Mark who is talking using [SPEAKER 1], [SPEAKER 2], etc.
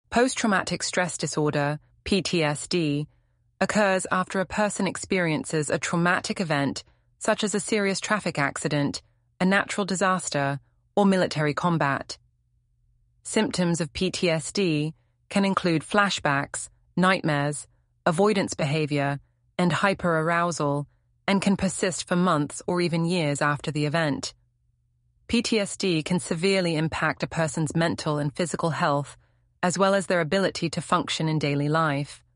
[SPEAKER 1] Post-traumatic stress disorder, PTSD, occurs after a person experiences a traumatic event such as a serious traffic accident, a natural disaster, or military combat. Symptoms of PTSD can include flashbacks, nightmares, avoidance behavior, and hyperarousal, and can persist for months or even years after the event. PTSD can severely impact a person's mental and physical health, as well as their ability to function in daily life.